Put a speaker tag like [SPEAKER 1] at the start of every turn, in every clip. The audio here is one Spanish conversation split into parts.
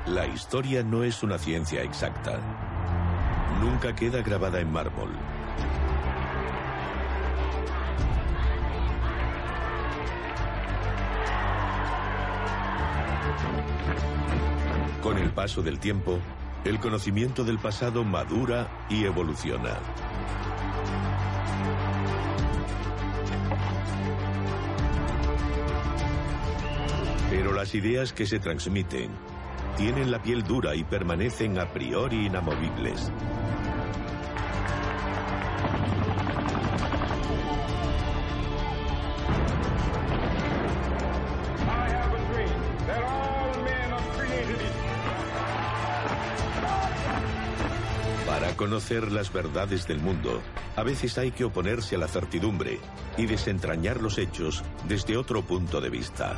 [SPEAKER 1] La historia no es una ciencia exacta. Nunca queda grabada en mármol. Con el paso del tiempo, el conocimiento del pasado madura y evoluciona. Pero las ideas que se transmiten tienen la piel dura y permanecen a priori inamovibles. Para conocer las verdades del mundo, a veces hay que oponerse a la certidumbre y desentrañar los hechos desde otro punto de vista.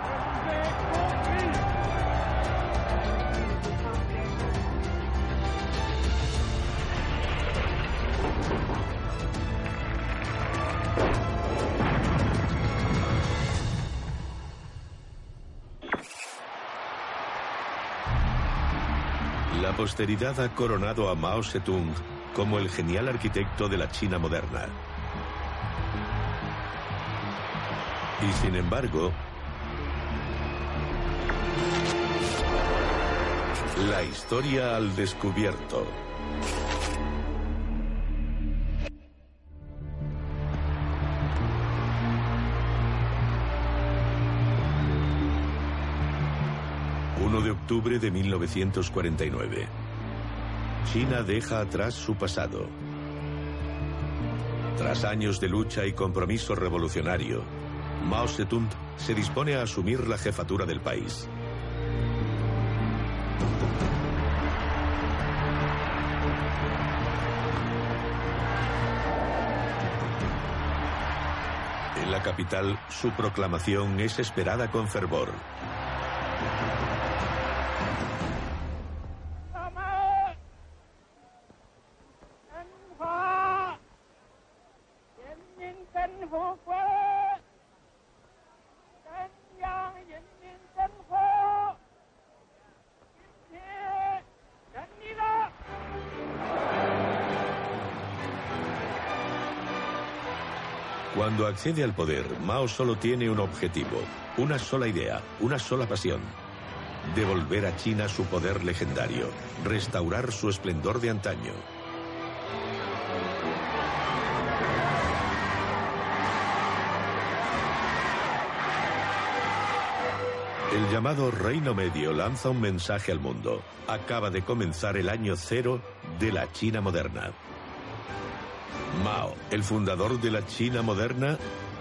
[SPEAKER 1] La posteridad ha coronado a Mao Zedong como el genial arquitecto de la China moderna. Y sin embargo, la historia al descubierto. De octubre de 1949. China deja atrás su pasado. Tras años de lucha y compromiso revolucionario, Mao Zedong se dispone a asumir la jefatura del país. En la capital, su proclamación es esperada con fervor. Cuando accede al poder, Mao solo tiene un objetivo, una sola idea, una sola pasión: devolver a China su poder legendario, restaurar su esplendor de antaño. El llamado Reino Medio lanza un mensaje al mundo. Acaba de comenzar el año cero de la China moderna. Mao, el fundador de la China moderna,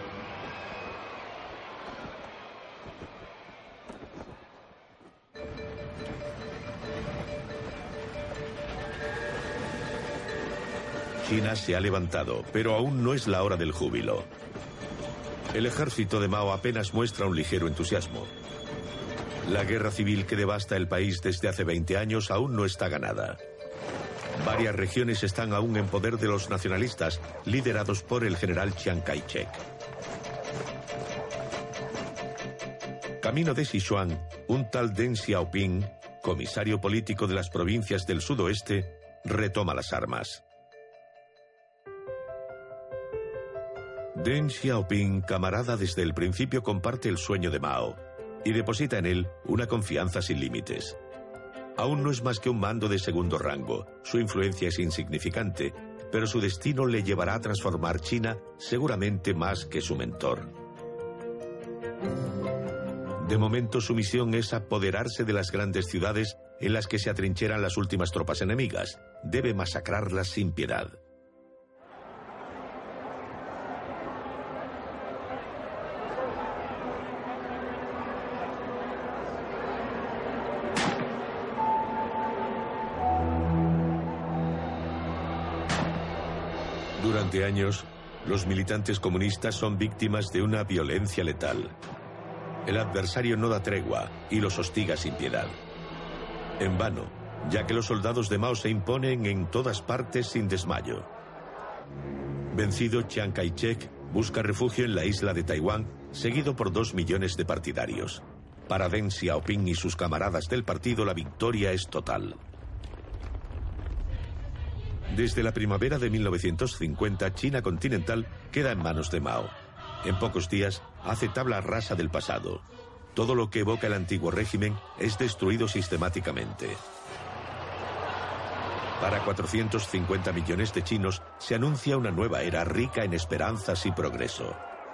[SPEAKER 1] China se ha levantado, pero aún no es la hora del júbilo. El ejército de Mao apenas muestra un ligero entusiasmo. La guerra civil que devasta el país desde hace 20 años aún no está ganada. Varias regiones están aún en poder de los nacionalistas, liderados por el general Chiang Kai-shek. Camino de Sichuan, un tal Deng Xiaoping, comisario político de las provincias del sudoeste, retoma las armas. Deng Xiaoping, camarada desde el principio, comparte el sueño de Mao y deposita en él una confianza sin límites. Aún no es más que un mando de segundo rango, su influencia es insignificante, pero su destino le llevará a transformar China seguramente más que su mentor. De momento su misión es apoderarse de las grandes ciudades en las que se atrincheran las últimas tropas enemigas. Debe masacrarlas sin piedad. Durante años, los militantes comunistas son víctimas de una violencia letal. El adversario no da tregua y los hostiga sin piedad. En vano, ya que los soldados de Mao se imponen en todas partes sin desmayo. Vencido, Chiang Kai-shek busca refugio en la isla de Taiwán, seguido por 2 millones de partidarios. Para Deng Xiaoping y sus camaradas del partido, la victoria es total. Desde la primavera de 1950, China continental queda en manos de Mao. En pocos días, hace tabla rasa del pasado. Todo lo que evoca el antiguo régimen es destruido sistemáticamente. Para 450 millones de chinos se anuncia una nueva era rica en esperanzas y progreso.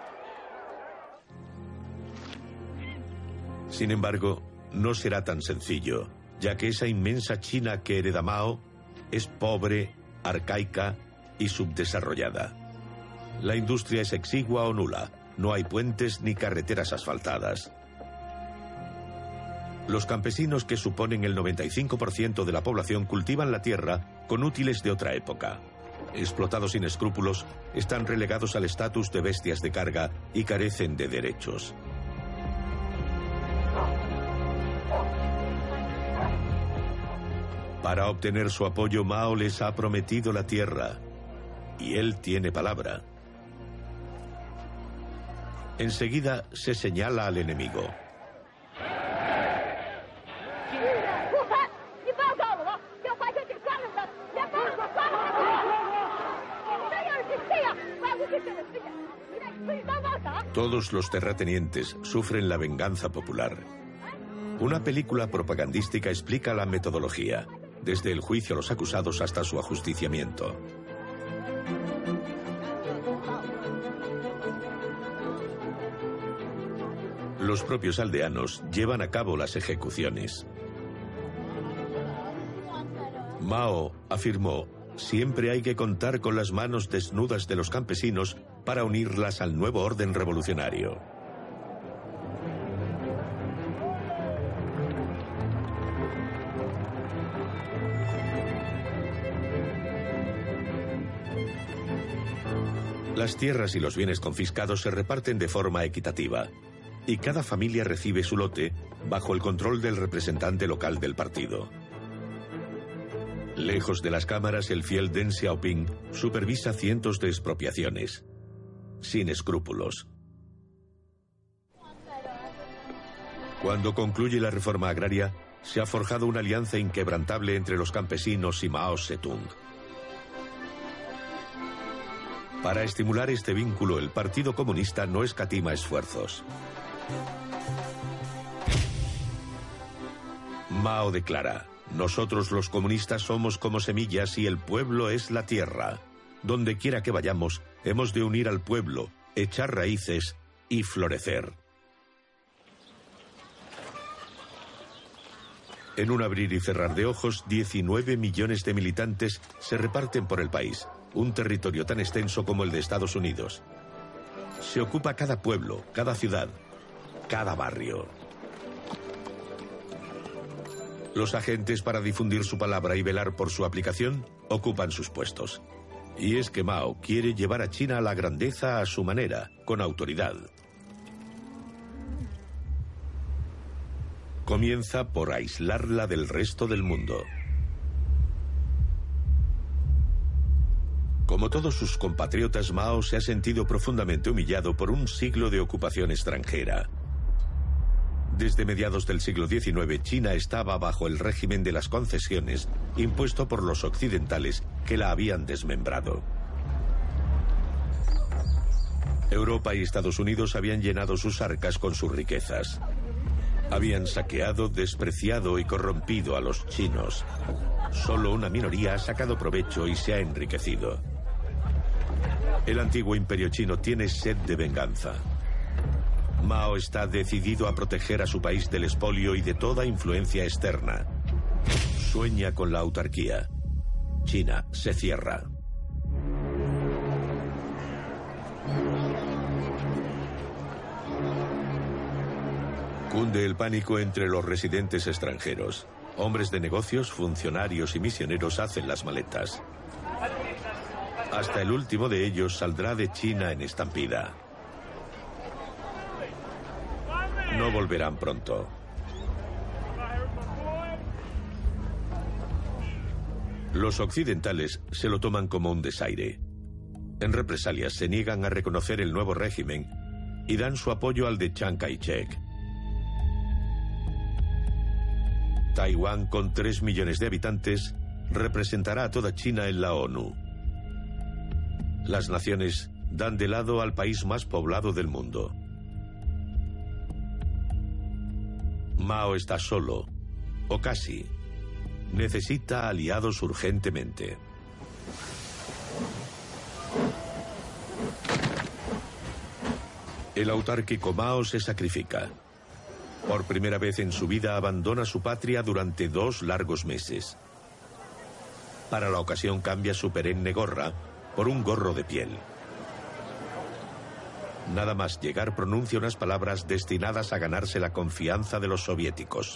[SPEAKER 1] Sin embargo, no será tan sencillo, ya que esa inmensa China que hereda Mao es pobre, arcaica y subdesarrollada. La industria es exigua o nula, no hay puentes ni carreteras asfaltadas. Los campesinos, que suponen el 95% de la población, cultivan la tierra con útiles de otra época. Explotados sin escrúpulos, están relegados al estatus de bestias de carga y carecen de derechos. Para obtener su apoyo, Mao les ha prometido la tierra, y él tiene palabra. Enseguida se señala al enemigo. Todos los terratenientes sufren la venganza popular. Una película propagandística explica la metodología, desde el juicio a los acusados hasta su ajusticiamiento. Los propios aldeanos llevan a cabo las ejecuciones. Mao afirmó: siempre hay que contar con las manos desnudas de los campesinos para unirlas al nuevo orden revolucionario. Las tierras y los bienes confiscados se reparten de forma equitativa, y cada familia recibe su lote bajo el control del representante local del partido. Lejos de las cámaras, el fiel Deng Xiaoping supervisa cientos de expropiaciones, sin escrúpulos. Cuando concluye la reforma agraria, se ha forjado una alianza inquebrantable entre los campesinos y Mao Zedong. Para estimular este vínculo, el Partido Comunista no escatima esfuerzos. Mao declara: nosotros los comunistas somos como semillas y el pueblo es la tierra. Donde quiera que vayamos, hemos de unir al pueblo, echar raíces y florecer. En un abrir y cerrar de ojos, 19 millones de militantes se reparten por el país, un territorio tan extenso como el de Estados Unidos. Se ocupa cada pueblo, cada ciudad, cada barrio. Los agentes, para difundir su palabra y velar por su aplicación, ocupan sus puestos. Y es que Mao quiere llevar a China a la grandeza a su manera, con autoridad. Comienza por aislarla del resto del mundo. Como todos sus compatriotas, Mao se ha sentido profundamente humillado por un siglo de ocupación extranjera. Desde mediados del siglo XIX, China estaba bajo el régimen de las concesiones impuesto por los occidentales que la habían desmembrado. Europa y Estados Unidos habían llenado sus arcas con sus riquezas. Habían saqueado, despreciado y corrompido a los chinos. Solo una minoría ha sacado provecho y se ha enriquecido. El antiguo imperio chino tiene sed de venganza. Mao está decidido a proteger a su país del expolio y de toda influencia externa. Sueña con la autarquía. China se cierra. Cunde el pánico entre los residentes extranjeros. Hombres de negocios, funcionarios y misioneros hacen las maletas. Hasta el último de ellos saldrá de China en estampida. No volverán pronto. Los occidentales se lo toman como un desaire. En represalias se niegan a reconocer el nuevo régimen y dan su apoyo al de Chiang Kai-shek. Taiwán, con 3 millones de habitantes, representará a toda China en la ONU. Las naciones dan de lado al país más poblado del mundo. Mao está solo, o casi. Necesita aliados urgentemente. El autárquico Mao se sacrifica. Por primera vez en su vida abandona su patria durante 2 largos meses. Para la ocasión cambia su perenne gorra por un gorro de piel. Nada más llegar pronuncia unas palabras destinadas a ganarse la confianza de los soviéticos.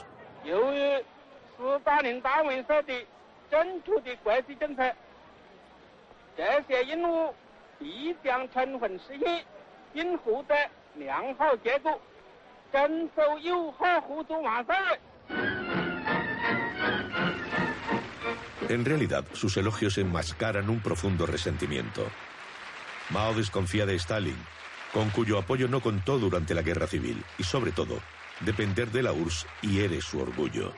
[SPEAKER 1] En realidad, sus elogios enmascaran un profundo resentimiento. Mao desconfía de Stalin, con cuyo apoyo no contó durante la guerra civil, y sobre todo, depender de la URSS hiere su orgullo.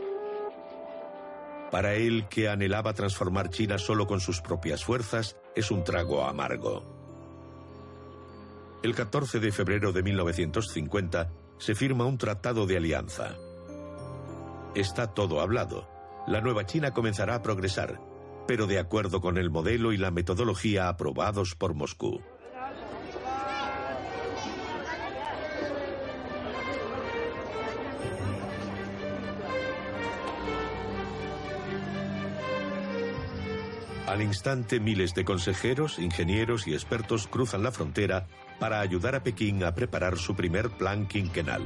[SPEAKER 1] Para él, que anhelaba transformar China solo con sus propias fuerzas, es un trago amargo. El 14 de febrero de 1950 se firma un tratado de alianza. Está todo hablado. La nueva China comenzará a progresar, pero de acuerdo con el modelo y la metodología aprobados por Moscú. Al instante, miles de consejeros, ingenieros y expertos cruzan la frontera para ayudar a Pekín a preparar su primer plan quinquenal.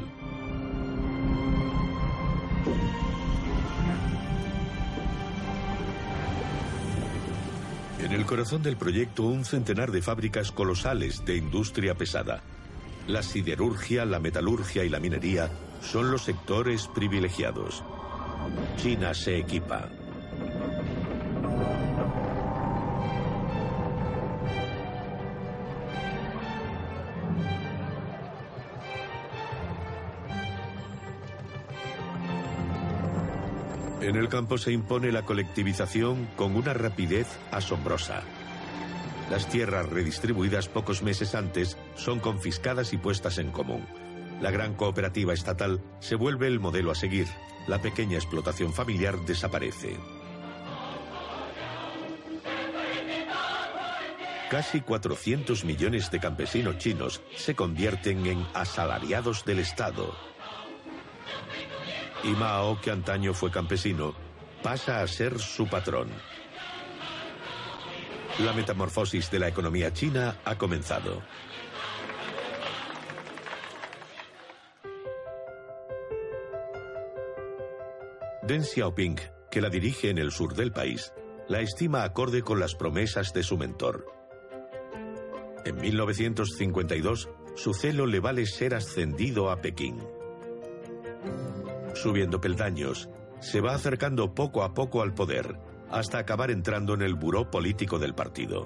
[SPEAKER 1] En el corazón del proyecto, un centenar de fábricas colosales de industria pesada. La siderurgia, la metalurgia y la minería son los sectores privilegiados. China se equipa. En el campo se impone la colectivización con una rapidez asombrosa. Las tierras redistribuidas pocos meses antes son confiscadas y puestas en común. La gran cooperativa estatal se vuelve el modelo a seguir. La pequeña explotación familiar desaparece. Casi 400 millones de campesinos chinos se convierten en asalariados del Estado. Y Mao, que antaño fue campesino, pasa a ser su patrón. La metamorfosis de la economía china ha comenzado. Deng Xiaoping, que la dirige en el sur del país, la estima acorde con las promesas de su mentor. En 1952, su celo le vale ser ascendido a Pekín. Subiendo peldaños, se va acercando poco a poco al poder, hasta acabar entrando en el buró político del partido.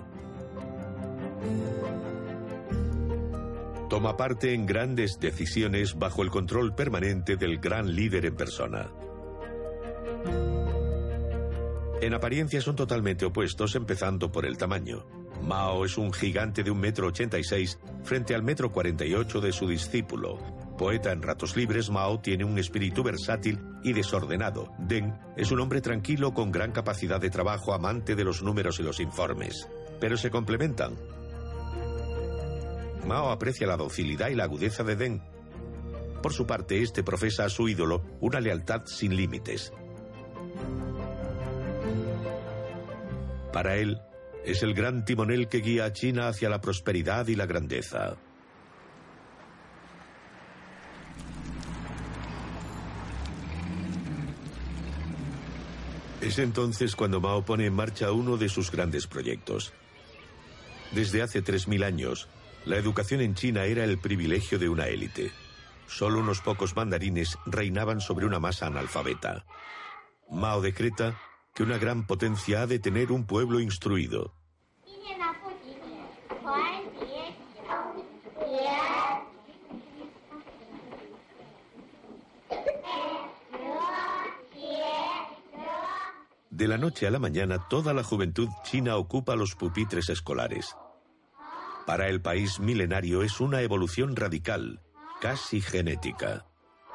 [SPEAKER 1] Toma parte en grandes decisiones bajo el control permanente del gran líder en persona. En apariencia son totalmente opuestos, empezando por el tamaño. Mao es un gigante de 1,86 m frente al 1,48 m de su discípulo. Poeta en ratos libres, Mao tiene un espíritu versátil y desordenado. Deng es un hombre tranquilo con gran capacidad de trabajo, amante de los números y los informes. Pero se complementan. Mao aprecia la docilidad y la agudeza de Deng. Por su parte, este profesa a su ídolo una lealtad sin límites. Para él, es el gran timonel que guía a China hacia la prosperidad y la grandeza. Es entonces cuando Mao pone en marcha uno de sus grandes proyectos. Desde hace 3000 años, la educación en China era el privilegio de una élite. Solo unos pocos mandarines reinaban sobre una masa analfabeta. Mao decreta que una gran potencia ha de tener un pueblo instruido. De la noche a la mañana, toda la juventud china ocupa los pupitres escolares. Para el país milenario es una evolución radical, casi genética.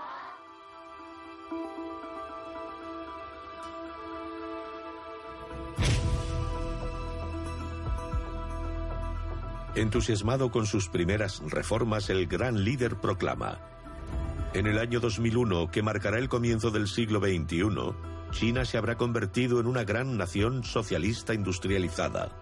[SPEAKER 1] Entusiasmado con sus primeras reformas, el gran líder proclama: en el año 2001, que marcará el comienzo del siglo XXI, China se habrá convertido en una gran nación socialista industrializada.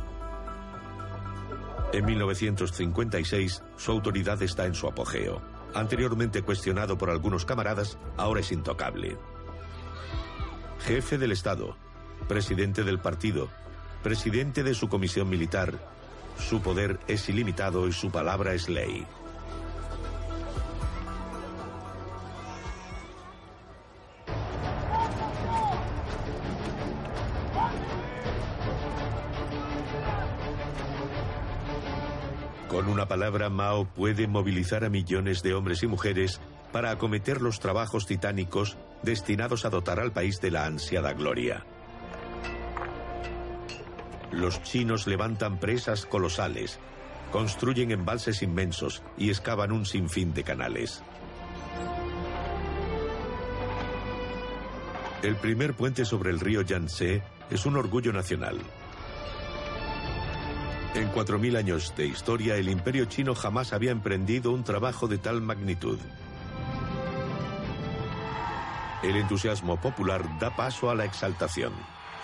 [SPEAKER 1] En 1956, su autoridad está en su apogeo. Anteriormente cuestionado por algunos camaradas, ahora es intocable. Jefe del Estado, presidente del partido, presidente de su comisión militar, su poder es ilimitado y su palabra es ley. Con una palabra, Mao puede movilizar a millones de hombres y mujeres para acometer los trabajos titánicos destinados a dotar al país de la ansiada gloria. Los chinos levantan presas colosales, construyen embalses inmensos y excavan un sinfín de canales. El primer puente sobre el río Yangtze es un orgullo nacional. En 4000 años de historia, el imperio chino jamás había emprendido un trabajo de tal magnitud. El entusiasmo popular da paso a la exaltación.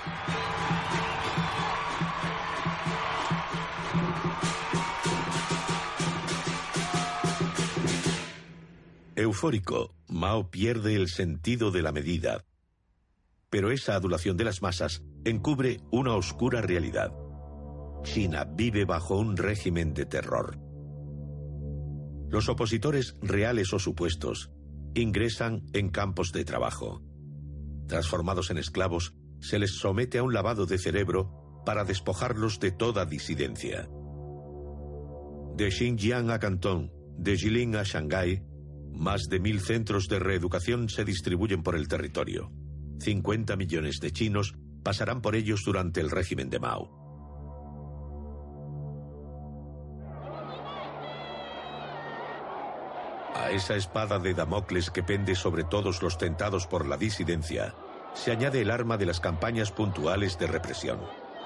[SPEAKER 1] Eufórico, Mao pierde el sentido de la medida. Pero esa adulación de las masas encubre una oscura realidad. China vive bajo un régimen de terror. Los opositores, reales o supuestos, ingresan en campos de trabajo. Transformados en esclavos, se les somete a un lavado de cerebro para despojarlos de toda disidencia. De Xinjiang a Cantón, de Jilin a Shanghái, más de 1000 centros de reeducación se distribuyen por el territorio. 50 millones de chinos pasarán por ellos durante el régimen de Mao. A esa espada de Damocles que pende sobre todos los tentados por la disidencia, se añade el arma de las campañas puntuales de represión.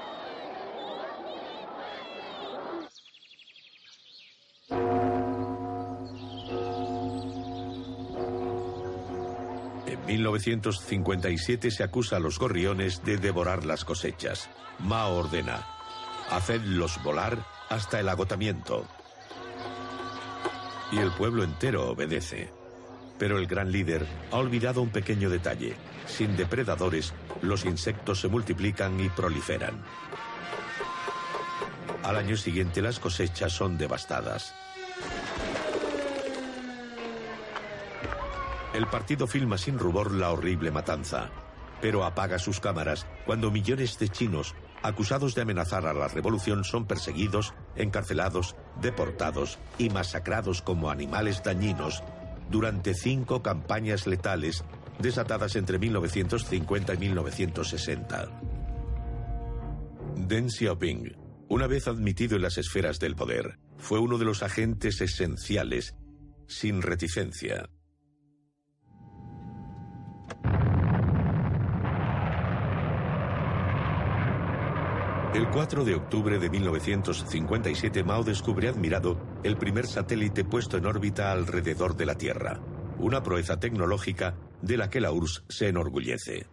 [SPEAKER 1] En 1957 se acusa a los gorriones de devorar las cosechas. Mao ordena: hacedlos volar hasta el agotamiento. Y el pueblo entero obedece. Pero el gran líder ha olvidado un pequeño detalle. Sin depredadores, los insectos se multiplican y proliferan. Al año siguiente las cosechas son devastadas. El partido filma sin rubor la horrible matanza, pero apaga sus cámaras cuando millones de chinos, acusados de amenazar a la revolución, son perseguidos, encarcelados, deportados y masacrados como animales dañinos durante 5 campañas letales desatadas entre 1950 y 1960. Deng Xiaoping, una vez admitido en las esferas del poder, fue uno de los agentes esenciales, sin reticencia. El 4 de octubre de 1957, Mao descubre admirado el primer satélite puesto en órbita alrededor de la Tierra, una proeza tecnológica de la que la URSS se enorgullece.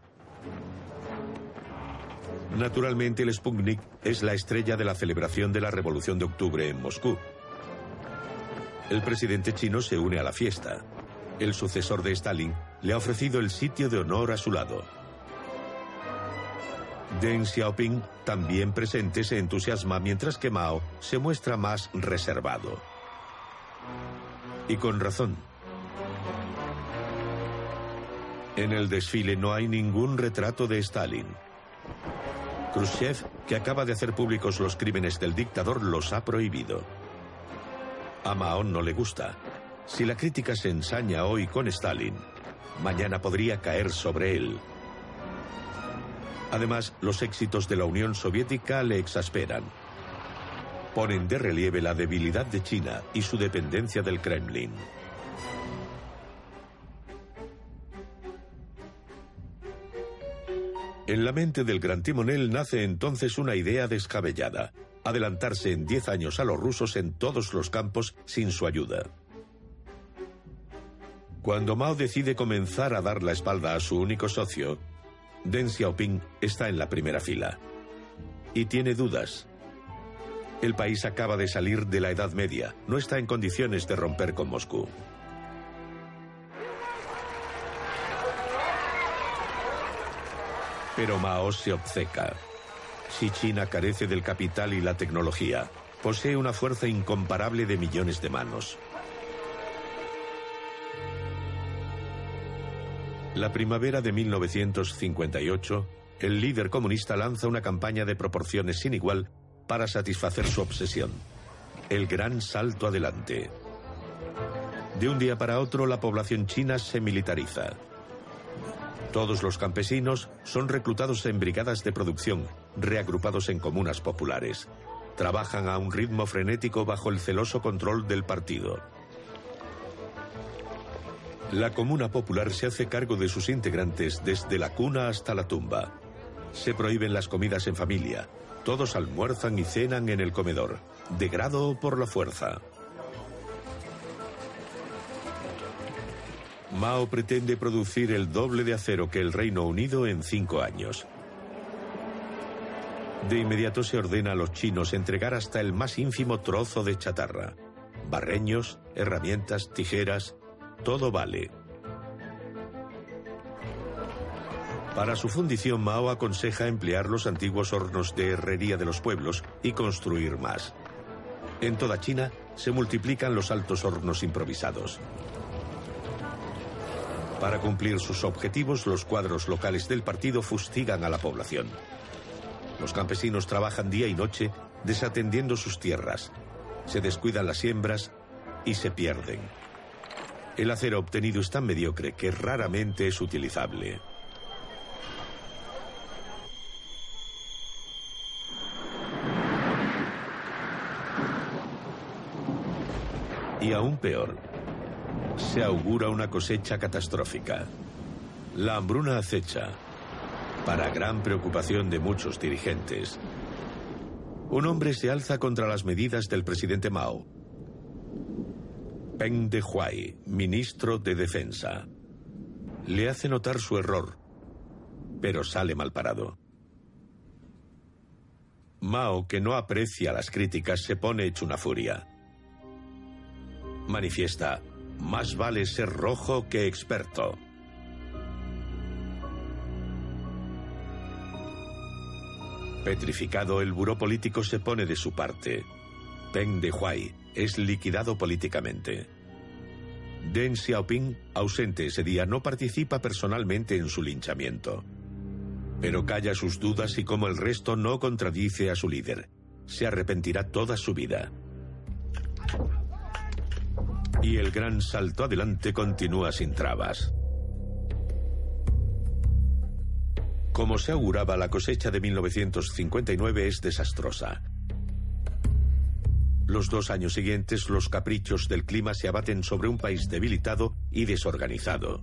[SPEAKER 1] Naturalmente, el Sputnik es la estrella de la celebración de la Revolución de Octubre en Moscú. El presidente chino se une a la fiesta. El sucesor de Stalin le ha ofrecido el sitio de honor a su lado. Deng Xiaoping, también presente, se entusiasma, mientras que Mao se muestra más reservado. Y con razón. En el desfile no hay ningún retrato de Stalin. Khrushchev, que acaba de hacer públicos los crímenes del dictador, los ha prohibido. A Mao no le gusta. Si la crítica se ensaña hoy con Stalin, mañana podría caer sobre él. Además, los éxitos de la Unión Soviética le exasperan. Ponen de relieve la debilidad de China y su dependencia del Kremlin. En la mente del gran timonel nace entonces una idea descabellada: adelantarse en 10 años a los rusos en todos los campos sin su ayuda. Cuando Mao decide comenzar a dar la espalda a su único socio, Deng Xiaoping está en la primera fila. Y tiene dudas. El país acaba de salir de la Edad Media, no está en condiciones de romper con Moscú. Pero Mao se obceca. Si China carece del capital y la tecnología, posee una fuerza incomparable de millones de manos. La primavera de 1958, el líder comunista lanza una campaña de proporciones sin igual para satisfacer su obsesión: el gran salto adelante. De un día para otro, la población china se militariza. Todos los campesinos son reclutados en brigadas de producción, reagrupados en comunas populares. Trabajan a un ritmo frenético bajo el celoso control del partido. La comuna popular se hace cargo de sus integrantes desde la cuna hasta la tumba. Se prohíben las comidas en familia. Todos almuerzan y cenan en el comedor, de grado o por la fuerza. Mao pretende producir el doble de acero que el Reino Unido en 5 años. De inmediato se ordena a los chinos entregar hasta el más ínfimo trozo de chatarra. Barreños, herramientas, tijeras, todo vale. Para su fundición, Mao aconseja emplear los antiguos hornos de herrería de los pueblos y construir más. En toda China se multiplican los altos hornos improvisados. Para cumplir sus objetivos, los cuadros locales del partido fustigan a la población. Los campesinos trabajan día y noche desatendiendo sus tierras. Se descuidan las siembras y se pierden. El acero obtenido es tan mediocre que raramente es utilizable. Y aún peor, se augura una cosecha catastrófica. La hambruna acecha, para gran preocupación de muchos dirigentes. Un hombre se alza contra las medidas del presidente Mao. Peng Dehuai, ministro de Defensa. Le hace notar su error, pero sale mal parado. Mao, que no aprecia las críticas, se pone hecho una furia. Manifiesta: más vale ser rojo que experto. Petrificado, el buró político se pone de su parte. Peng Dehuai es liquidado políticamente. Deng Xiaoping, ausente ese día, no participa personalmente en su linchamiento. Pero calla sus dudas y, como el resto, no contradice a su líder. Se arrepentirá toda su vida. Y el gran salto adelante continúa sin trabas. Como se auguraba, la cosecha de 1959 es desastrosa. Los 2 años siguientes, los caprichos del clima se abaten sobre un país debilitado y desorganizado.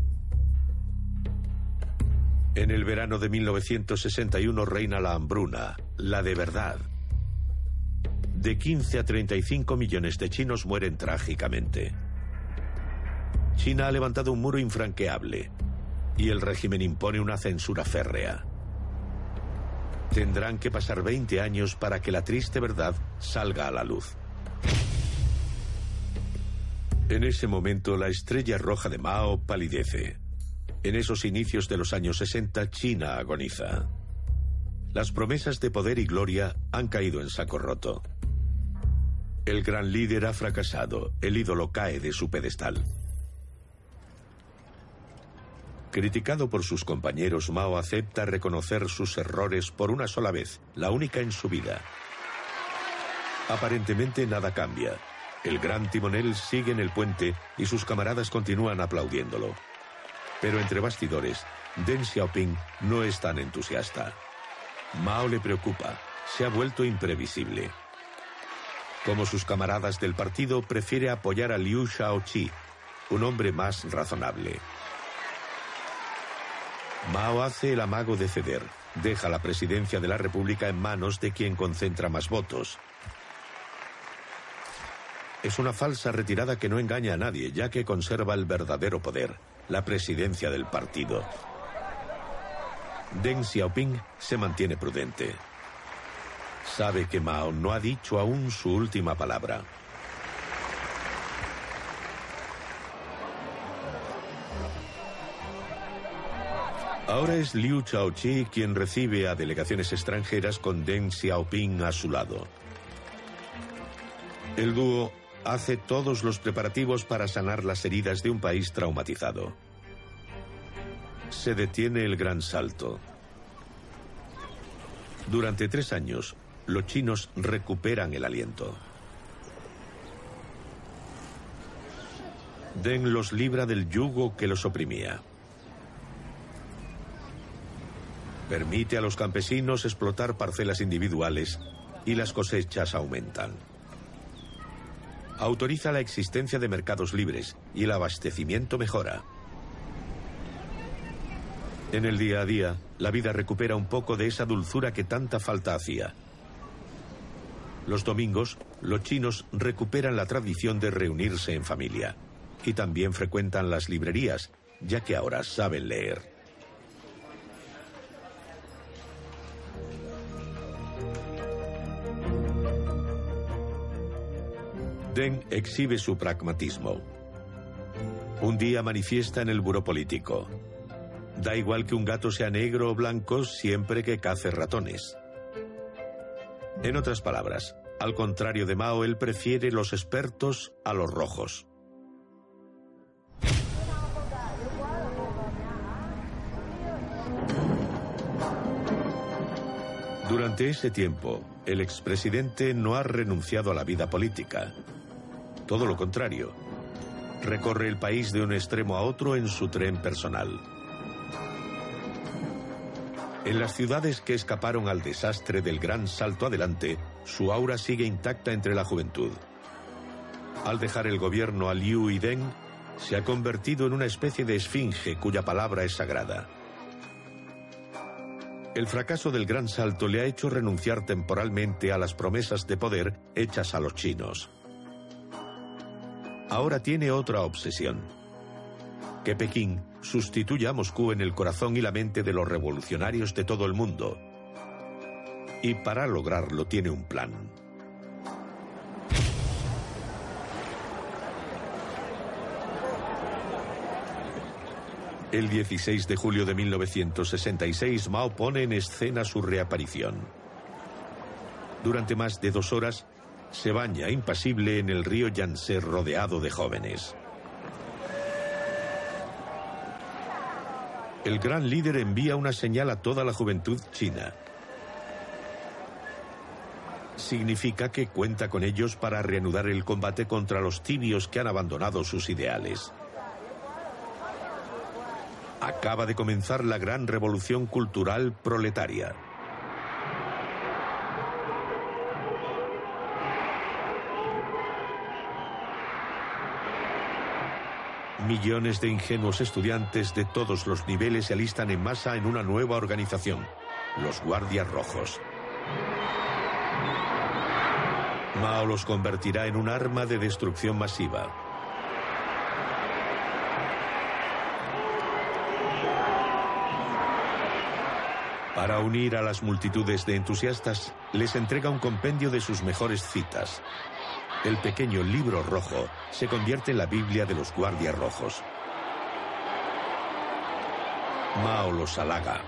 [SPEAKER 1] En el verano de 1961 reina la hambruna, la de verdad. De 15 a 35 millones de chinos mueren trágicamente. China ha levantado un muro infranqueable y el régimen impone una censura férrea. Tendrán que pasar 20 años para que la triste verdad salga a la luz. En ese momento, la estrella roja de Mao palidece. En esos inicios de los años 60, China agoniza. Las promesas de poder y gloria han caído en saco roto. El gran líder ha fracasado, el ídolo cae de su pedestal. Criticado por sus compañeros, Mao acepta reconocer sus errores por una sola vez, la única en su vida. Aparentemente nada cambia. El gran timonel sigue en el puente y sus camaradas continúan aplaudiéndolo. Pero entre bastidores, Deng Xiaoping no es tan entusiasta. Mao le preocupa, se ha vuelto imprevisible. Como sus camaradas del partido, prefiere apoyar a Liu Shaoqi, un hombre más razonable. Mao hace el amago de ceder, deja la presidencia de la República en manos de quien concentra más votos. Es una falsa retirada que no engaña a nadie, ya que conserva el verdadero poder, la presidencia del partido. Deng Xiaoping se mantiene prudente. Sabe que Mao no ha dicho aún su última palabra. Ahora es Liu Shaoqi quien recibe a delegaciones extranjeras con Deng Xiaoping a su lado. El dúo hace todos los preparativos para sanar las heridas de un país traumatizado. Se detiene el gran salto. Durante 3 años, los chinos recuperan el aliento. Deng los libra del yugo que los oprimía. Permite a los campesinos explotar parcelas individuales y las cosechas aumentan. Autoriza la existencia de mercados libres y el abastecimiento mejora. En el día a día, la vida recupera un poco de esa dulzura que tanta falta hacía. Los domingos, los chinos recuperan la tradición de reunirse en familia y también frecuentan las librerías, ya que ahora saben leer. Deng exhibe su pragmatismo. Un día manifiesta en el buró político: da igual que un gato sea negro o blanco siempre que cace ratones. En otras palabras, al contrario de Mao, él prefiere los expertos a los rojos. Durante ese tiempo, el expresidente no ha renunciado a la vida política. Todo lo contrario, recorre el país de un extremo a otro en su tren personal. En las ciudades que escaparon al desastre del gran salto adelante, su aura sigue intacta entre la juventud. Al dejar el gobierno a Liu y Deng, se ha convertido en una especie de esfinge cuya palabra es sagrada. El fracaso del gran salto le ha hecho renunciar temporalmente a las promesas de poder hechas a los chinos. Ahora tiene otra obsesión: que Pekín sustituya a Moscú en el corazón y la mente de los revolucionarios de todo el mundo. Y para lograrlo tiene un plan. El 16 de julio de 1966, Mao pone en escena su reaparición. Durante más de 2 horas, se baña impasible en el río Yangtze rodeado de jóvenes. El gran líder envía una señal a toda la juventud china. Significa que cuenta con ellos para reanudar el combate contra los tibios que han abandonado sus ideales. Acaba de comenzar la gran revolución cultural proletaria. Millones de ingenuos estudiantes de todos los niveles se alistan en masa en una nueva organización, los Guardias Rojos. Mao los convertirá en un arma de destrucción masiva. Para unir a las multitudes de entusiastas, les entrega un compendio de sus mejores citas. El pequeño libro rojo se convierte en la Biblia de los Guardias Rojos. Mao los halaga.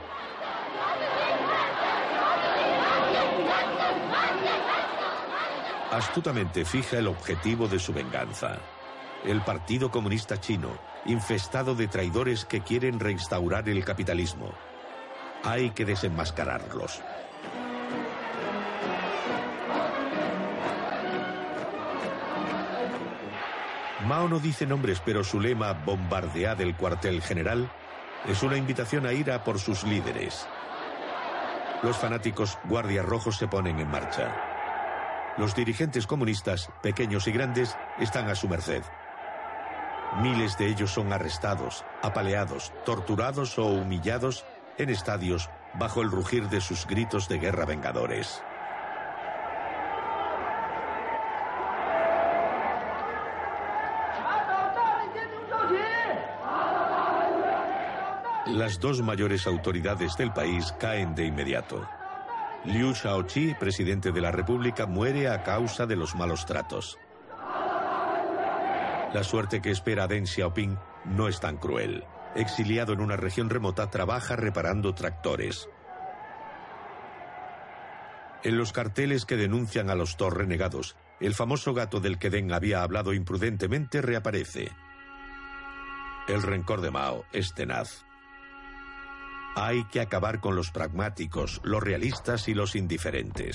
[SPEAKER 1] Astutamente fija el objetivo de su venganza: el Partido Comunista Chino, infestado de traidores que quieren reinstaurar el capitalismo. Hay que desenmascararlos. Mao no dice nombres, pero su lema "bombardead el cuartel general" Es una invitación a ir a por sus líderes. Los fanáticos guardias rojos se ponen en marcha. Los dirigentes comunistas, pequeños y grandes, están a su merced. Miles de ellos son arrestados, apaleados, torturados o humillados en estadios bajo el rugir de sus gritos de guerra vengadores. Las dos mayores autoridades del país caen de inmediato. Liu Shaoqi, presidente de la República, muere a causa de los malos tratos. La suerte que espera a Deng Xiaoping no es tan cruel. Exiliado en una región remota, trabaja reparando tractores. En los carteles que denuncian a los dos renegados, el famoso gato del que Deng había hablado imprudentemente reaparece. El rencor de Mao es tenaz. Hay que acabar con los pragmáticos, los realistas y los indiferentes.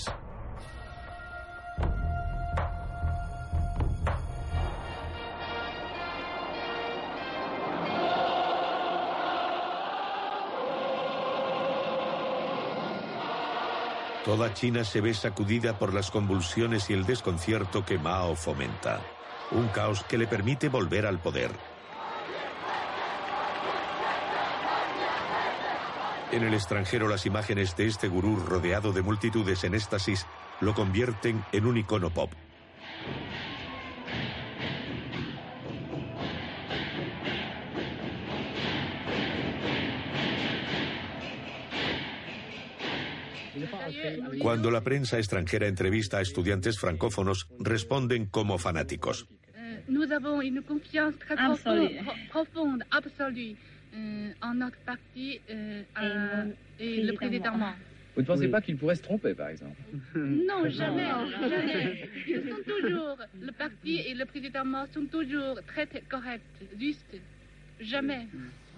[SPEAKER 1] Toda China se ve sacudida por las convulsiones y el desconcierto que Mao fomenta. Un caos que le permite volver al poder. En el extranjero, las imágenes de este gurú rodeado de multitudes en éxtasis lo convierten en un icono pop. Cuando la prensa extranjera entrevista a estudiantes francófonos, responden como fanáticos.
[SPEAKER 2] Nous avons une confiance très profonde, absolue. En notre parti et le président Mao.
[SPEAKER 3] Vous ne pensez pas qu'il pourrait se tromper, par exemple?
[SPEAKER 2] Non, jamais, jamais. Ils sont toujours, le parti et le président Mao sont toujours très corrects, justes. Jamais.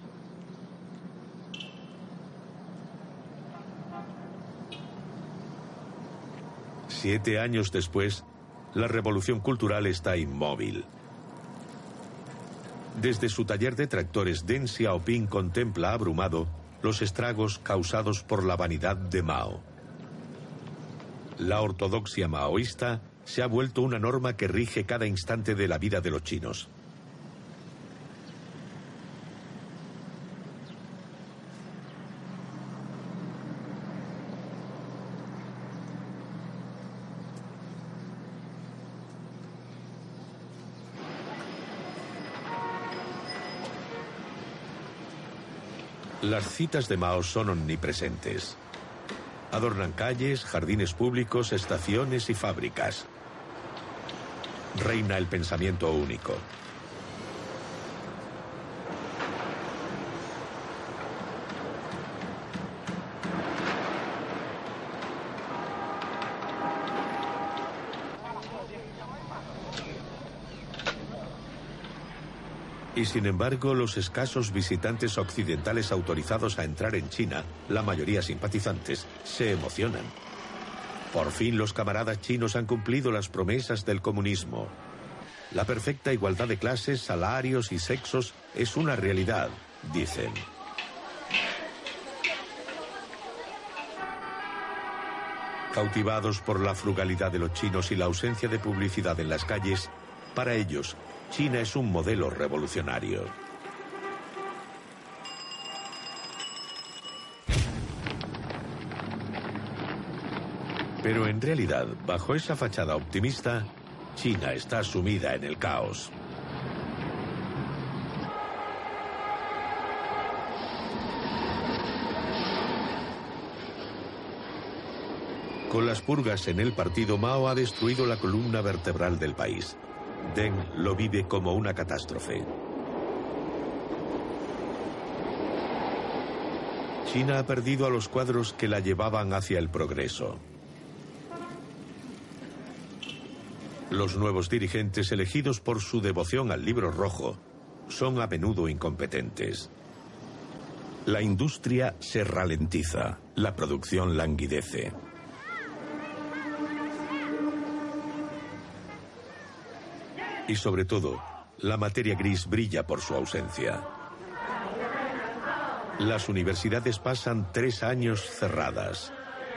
[SPEAKER 1] Siete años después, la revolución cultural está inmóvil. Desde su taller de tractores, Deng Xiaoping contempla abrumado los estragos causados por la vanidad de Mao. La ortodoxia maoísta se ha vuelto una norma que rige cada instante de la vida de los chinos. Las citas de Mao son omnipresentes. Adornan calles, jardines públicos, estaciones y fábricas. Reina el pensamiento único. Y sin embargo, los escasos visitantes occidentales autorizados a entrar en China, la mayoría simpatizantes, se emocionan. Por fin los camaradas chinos han cumplido las promesas del comunismo. La perfecta igualdad de clases, salarios y sexos es una realidad, dicen. Cautivados por la frugalidad de los chinos y la ausencia de publicidad en las calles, para ellos, China es un modelo revolucionario. Pero en realidad, bajo esa fachada optimista, China está sumida en el caos. Con las purgas en el partido, Mao ha destruido la columna vertebral del país. Deng lo vive como una catástrofe. China ha perdido a los cuadros que la llevaban hacia el progreso. Los nuevos dirigentes, elegidos por su devoción al libro rojo, son a menudo incompetentes. La industria se ralentiza, la producción languidece. Y sobre todo, la materia gris brilla por su ausencia. Las universidades pasan 3 años cerradas.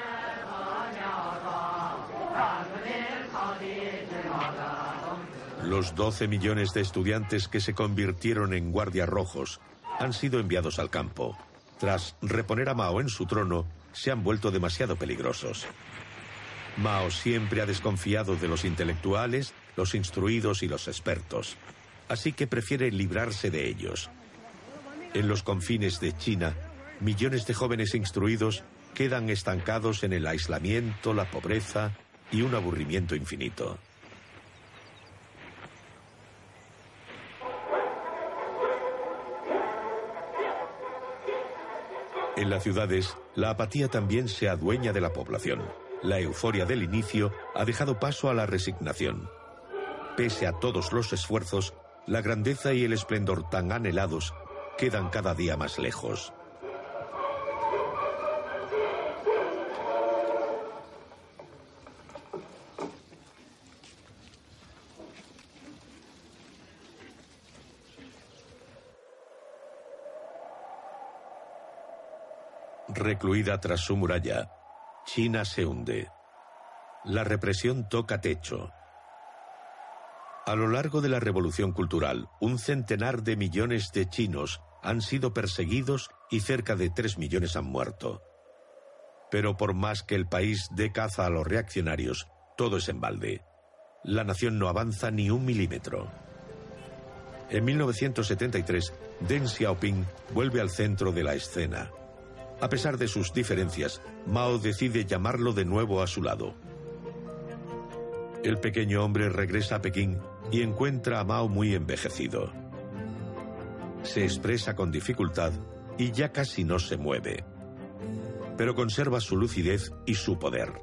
[SPEAKER 1] Los 12 millones de estudiantes que se convirtieron en guardias rojos han sido enviados al campo. Tras reponer a Mao en su trono, se han vuelto demasiado peligrosos. Mao siempre ha desconfiado de los intelectuales, los instruidos y los expertos, así que prefiere librarse de ellos. En los confines de China, millones de jóvenes instruidos quedan estancados en el aislamiento, la pobreza y un aburrimiento infinito. En las ciudades, la apatía también se adueña de la población. La euforia del inicio ha dejado paso a la resignación. Pese a todos los esfuerzos, la grandeza y el esplendor tan anhelados quedan cada día más lejos. Recluida tras su muralla, China se hunde. La represión toca techo. A lo largo de la revolución cultural, 100 de millones de chinos han sido perseguidos y cerca de 3 millones han muerto. Pero por más que el país dé caza a los reaccionarios, todo es en balde. La nación no avanza ni 1 milímetro. En 1973, Deng Xiaoping vuelve al centro de la escena. A pesar de sus diferencias, Mao decide llamarlo de nuevo a su lado. El pequeño hombre regresa a Pekín y encuentra a Mao muy envejecido. Se expresa con dificultad y ya casi no se mueve, pero conserva su lucidez y su poder.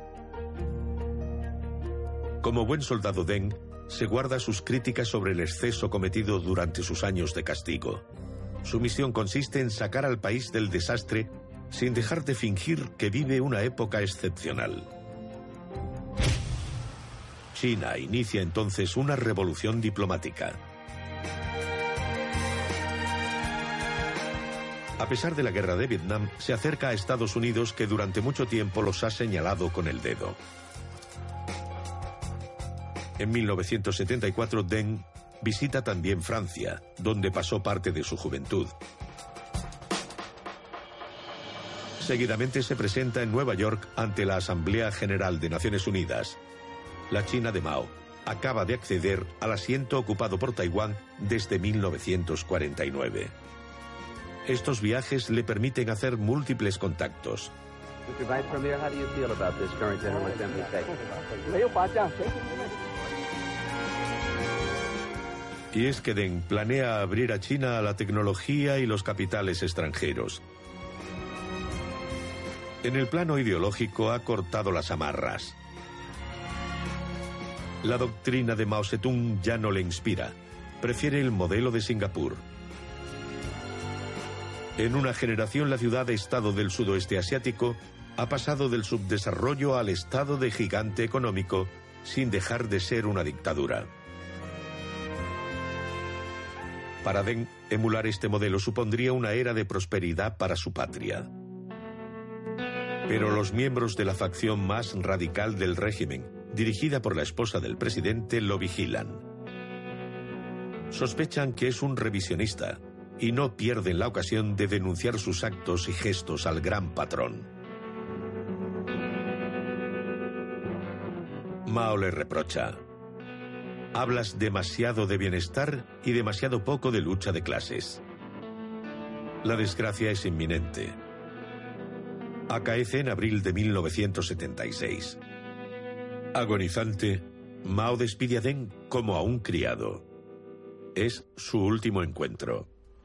[SPEAKER 1] Como buen soldado, Deng se guarda sus críticas sobre el exceso cometido durante sus años de castigo. Su misión consiste en sacar al país del desastre sin dejar de fingir que vive una época excepcional. China inicia entonces una revolución diplomática. A pesar de la guerra de Vietnam, se acerca a Estados Unidos, que durante mucho tiempo los ha señalado con el dedo. En 1974, Deng visita también Francia, donde pasó parte de su juventud. Seguidamente se presenta en Nueva York ante la Asamblea General de Naciones Unidas. La China de Mao acaba de acceder al asiento ocupado por Taiwán desde 1949. Estos viajes le permiten hacer múltiples contactos. Y es que Deng planea abrir a China a la tecnología y los capitales extranjeros. En el plano ideológico ha cortado las amarras. La doctrina de Mao Zedong ya no le inspira. Prefiere el modelo de Singapur. En una generación, la ciudad-estado del sudoeste asiático ha pasado del subdesarrollo al estado de gigante económico, sin dejar de ser una dictadura. Para Deng, emular este modelo supondría una era de prosperidad para su patria. Pero los miembros de la facción más radical del régimen, dirigida por la esposa del presidente, lo vigilan. Sospechan que es un revisionista y no pierden la ocasión de denunciar sus actos y gestos al gran patrón. Mao le reprocha: hablas demasiado de bienestar y demasiado poco de lucha de clases. La desgracia es inminente. Acaece en abril de 1976. Agonizante, Mao despide a Deng como a un criado. Es su último encuentro.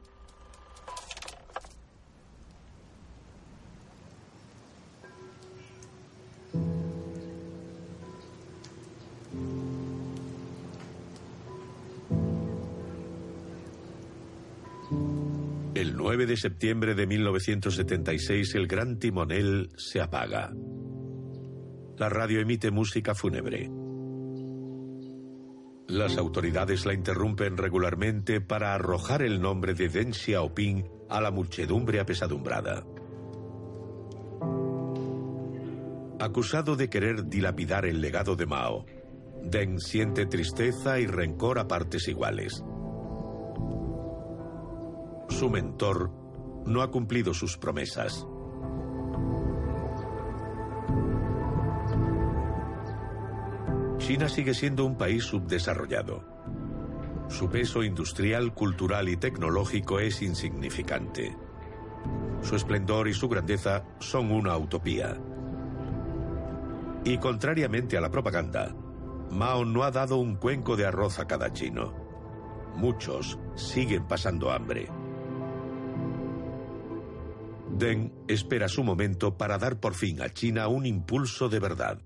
[SPEAKER 1] El 9 de septiembre de 1976, el gran timonel se apaga. La radio emite música fúnebre. Las autoridades la interrumpen regularmente para arrojar el nombre de Deng Xiaoping a la muchedumbre apesadumbrada. Acusado de querer dilapidar el legado de Mao, Deng siente tristeza y rencor a partes iguales. Su mentor no ha cumplido sus promesas. China sigue siendo un país subdesarrollado. Su peso industrial, cultural y tecnológico es insignificante. Su esplendor y su grandeza son una utopía. Y contrariamente a la propaganda, Mao no ha dado un cuenco de arroz a cada chino. Muchos siguen pasando hambre. Deng espera su momento para dar por fin a China un impulso de verdad.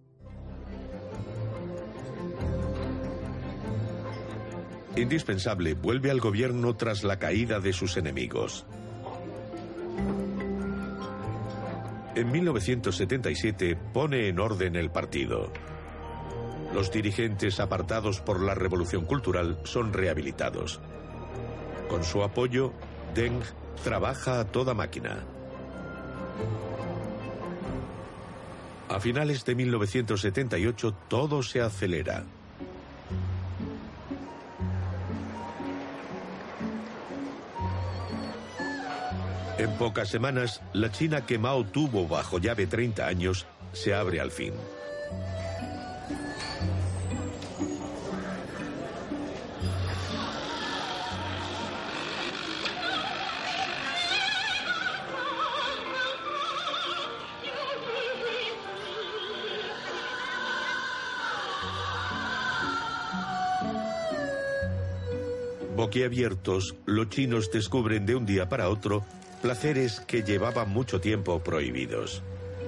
[SPEAKER 1] Indispensable, vuelve al gobierno tras la caída de sus enemigos. En 1977 pone en orden el partido. Los dirigentes apartados por la Revolución Cultural son rehabilitados. Con su apoyo, Deng trabaja a toda máquina. A finales de 1978 todo se acelera. En pocas semanas, la China que Mao tuvo bajo llave 30 años se abre al fin. Boquiabiertos, los chinos descubren de un día para otro placeres que llevaban mucho tiempo prohibidos.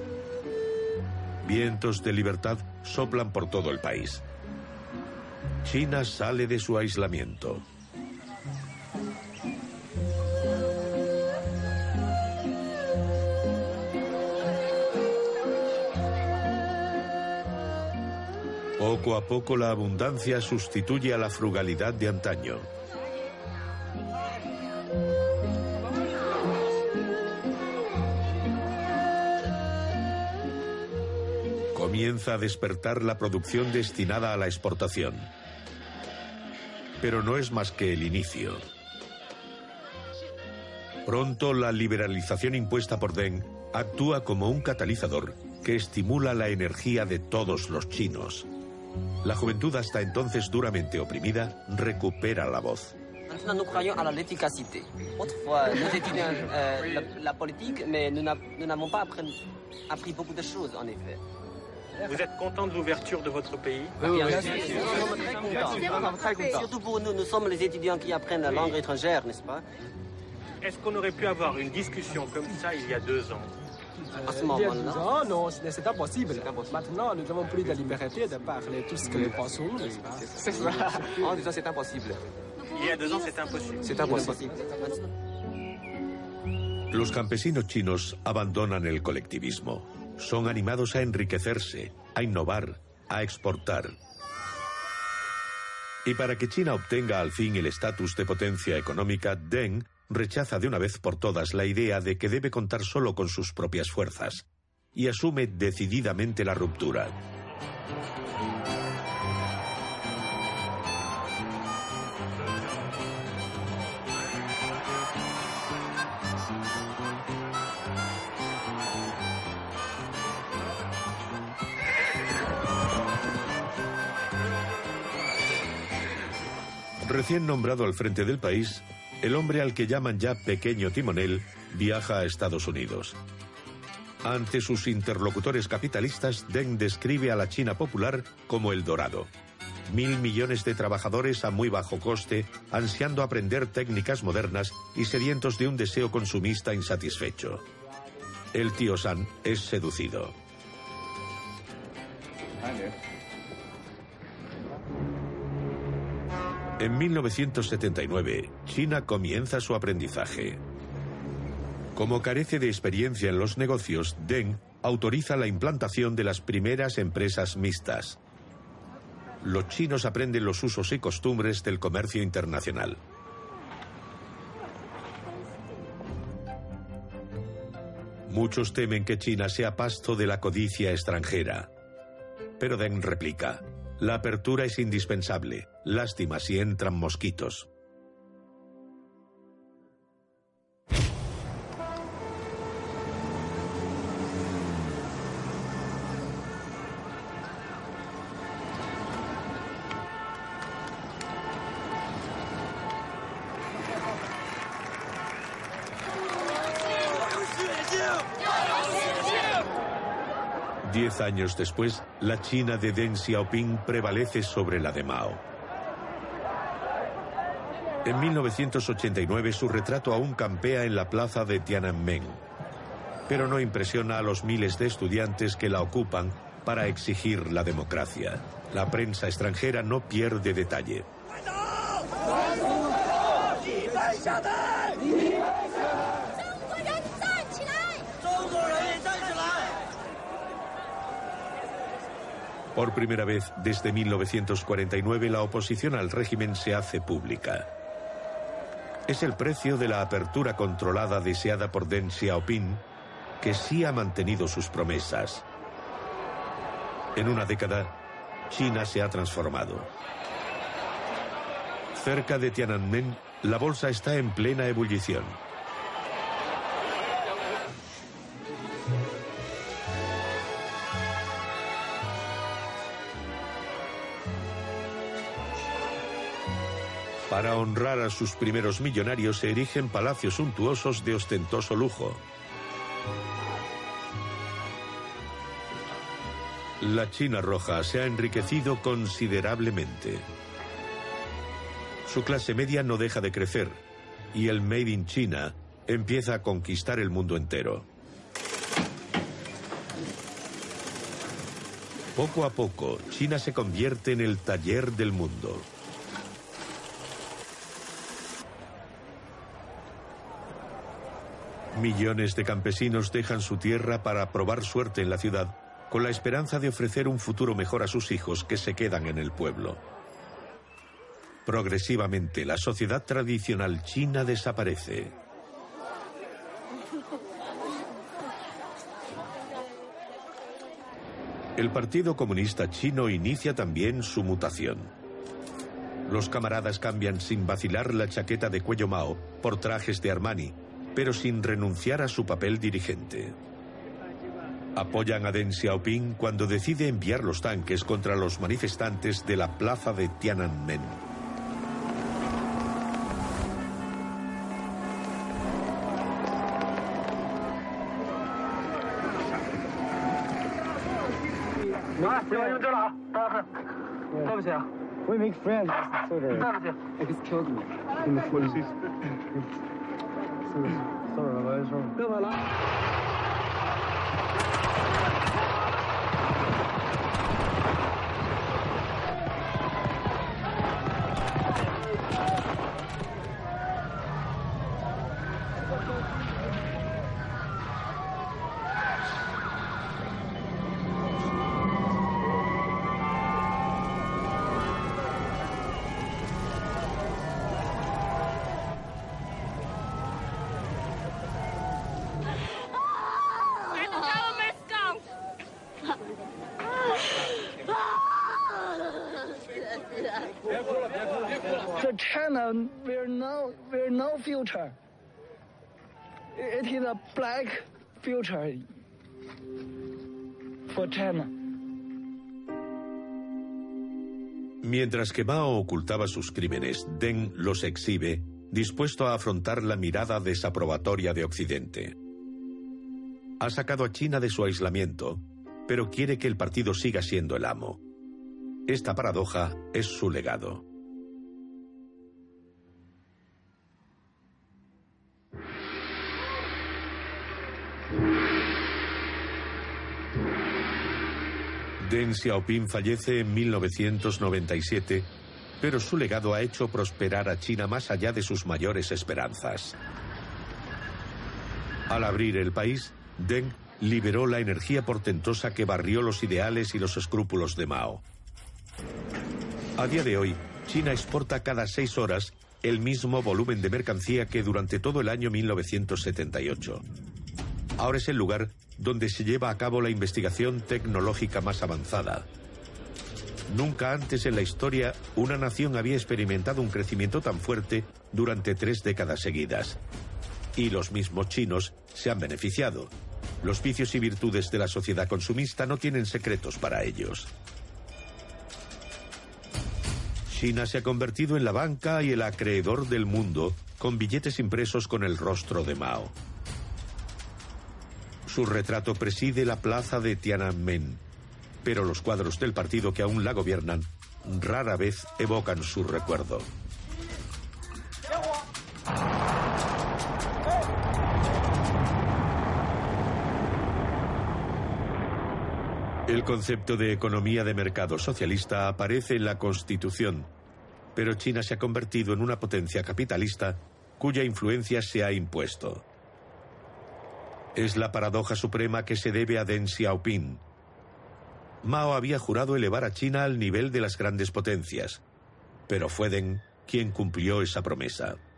[SPEAKER 1] Vientos de libertad soplan por todo el país. China sale de su aislamiento. Poco a poco la abundancia sustituye a la frugalidad de antaño. Comienza a despertar la producción destinada a la exportación. Pero no es más que el inicio. Pronto la liberalización impuesta por Deng actúa como un catalizador que estimula la energía de todos los chinos. La juventud, hasta entonces duramente oprimida, recupera la voz.
[SPEAKER 4] Maintenant, nous croyons à l'efficacité. Autrefois, nous étudions la politique, mais nous n'avons pas appris beaucoup de choses, en effet.
[SPEAKER 5] Vous êtes content de l'ouverture de votre pays?
[SPEAKER 4] Oui, bien sûr. Nous sommes très contents. Surtout pour nous, nous sommes les étudiants qui apprennent la langue étrangère, n'est-ce pas?
[SPEAKER 5] Est-ce qu'on aurait pu avoir une discussion comme ça il y a 2 ans?
[SPEAKER 4] À ce moment-là,
[SPEAKER 6] non, c'est impossible. Maintenant, nous avons plus de liberté de parler tout ce que nous pensons, n'est-ce pas?
[SPEAKER 4] C'est ça. En disant c'est impossible.
[SPEAKER 5] Il y a 2 ans, c'est impossible.
[SPEAKER 4] C'est impossible.
[SPEAKER 1] Los campesinos chinos abandonan el colectivismo. Son animados a enriquecerse, a innovar, a exportar. Y para que China obtenga al fin el estatus de potencia económica, Deng rechaza de una vez por todas la idea de que debe contar solo con sus propias fuerzas y asume decididamente la ruptura. Recién nombrado al frente del país, el hombre al que llaman ya pequeño timonel viaja a Estados Unidos. Ante sus interlocutores capitalistas, Deng describe a la China popular como el Dorado. 1.000 millones de trabajadores a muy bajo coste, ansiando aprender técnicas modernas y sedientos de un deseo consumista insatisfecho. El tío San es seducido. En 1979, China comienza su aprendizaje. Como carece de experiencia en los negocios, Deng autoriza la implantación de las primeras empresas mixtas. Los chinos aprenden los usos y costumbres del comercio internacional. Muchos temen que China sea pasto de la codicia extranjera. Pero Deng replica: la apertura es indispensable. Lástima si entran mosquitos. Diez años después, la China de Deng Xiaoping prevalece sobre la de Mao. En 1989 su retrato aún campea en la plaza de Tiananmen, pero no impresiona a los miles de estudiantes que la ocupan para exigir la democracia. La prensa extranjera no pierde detalle. Por primera vez desde 1949 la oposición al régimen se hace pública. Es el precio de la apertura controlada deseada por Deng Xiaoping, que sí ha mantenido sus promesas. En una década, China se ha transformado. Cerca de Tiananmen, la bolsa está en plena ebullición. Para honrar a sus primeros millonarios se erigen palacios suntuosos de ostentoso lujo. La China roja se ha enriquecido considerablemente. Su clase media no deja de crecer y el Made in China empieza a conquistar el mundo entero. Poco a poco, China se convierte en el taller del mundo. Millones de campesinos dejan su tierra para probar suerte en la ciudad, con la esperanza de ofrecer un futuro mejor a sus hijos que se quedan en el pueblo. Progresivamente, la sociedad tradicional china desaparece. El Partido Comunista Chino inicia también su mutación. Los camaradas cambian sin vacilar la chaqueta de cuello Mao por trajes de Armani, pero sin renunciar a su papel dirigente. Apoyan a Deng Xiaoping cuando decide enviar los tanques contra los manifestantes de la plaza de Tiananmen.
[SPEAKER 7] We make friends. Excuse me. China will no future. It is a black future for China.
[SPEAKER 1] Mientras que Mao ocultaba sus crímenes, Deng los exhibe, dispuesto a afrontar la mirada desaprobatoria de Occidente. Ha sacado a China de su aislamiento, pero quiere que el partido siga siendo el amo. Esta paradoja es su legado. Deng Xiaoping fallece en 1997, pero su legado ha hecho prosperar a China más allá de sus mayores esperanzas. Al abrir el país, Deng liberó la energía portentosa que barrió los ideales y los escrúpulos de Mao. A día de hoy, China exporta cada 6 horas el mismo volumen de mercancía que durante todo el año 1978. Ahora es el lugar donde se lleva a cabo la investigación tecnológica más avanzada. Nunca antes en la historia una nación había experimentado un crecimiento tan fuerte durante 3 décadas seguidas. Y los mismos chinos se han beneficiado. Los vicios y virtudes de la sociedad consumista no tienen secretos para ellos. China se ha convertido en la banca y el acreedor del mundo, con billetes impresos con el rostro de Mao. Su retrato preside la plaza de Tiananmen, pero los cuadros del partido que aún la gobiernan rara vez evocan su recuerdo. El concepto de economía de mercado socialista aparece en la Constitución, pero China se ha convertido en una potencia capitalista cuya influencia se ha impuesto. Es la paradoja suprema que se debe a Deng Xiaoping. Mao había jurado elevar a China al nivel de las grandes potencias, pero fue Deng quien cumplió esa promesa.